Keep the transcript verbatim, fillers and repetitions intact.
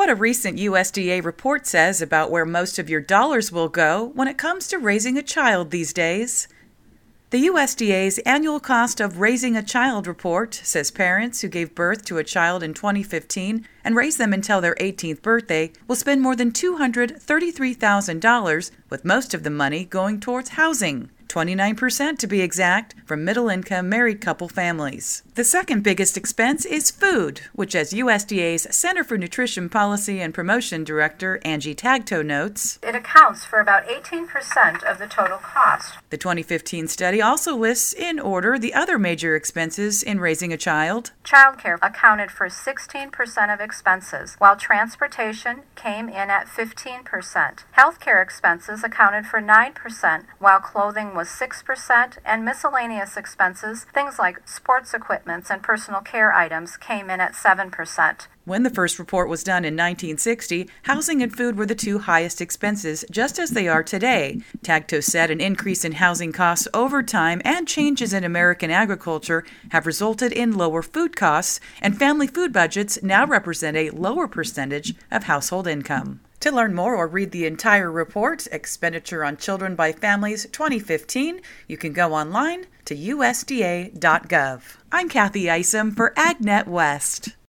what a recent U S D A report says about where most of your dollars will go when it comes to raising a child these days. The U S D A's Annual Cost of Raising a Child report says parents who gave birth to a child in twenty fifteen and raised them until their eighteenth birthday will spend more than two hundred thirty-three thousand dollars, with most of the money going towards housing. twenty-nine percent to be exact, from middle-income married couple families. The second biggest expense is food, which, as U S D A's Center for Nutrition Policy and Promotion Director Angie Tagto notes, it accounts for about eighteen percent of the total cost. The twenty fifteen study also lists in order the other major expenses in raising a child. Childcare accounted for sixteen percent of expenses, while transportation came in at fifteen percent. Healthcare expenses accounted for nine percent, while clothing was six percent, and miscellaneous expenses, things like sports equipment and personal care items, came in at seven percent. When the first report was done in nineteen sixty, housing and food were the two highest expenses, just as they are today. Tagto said an increase in housing costs over time and changes in American agriculture have resulted in lower food costs, and family food budgets now represent a lower percentage of household income. To learn more or read the entire report, Expenditure on Children by Families twenty fifteen, you can go online to U S D A dot gov. I'm Kathy Isom for AgNet West.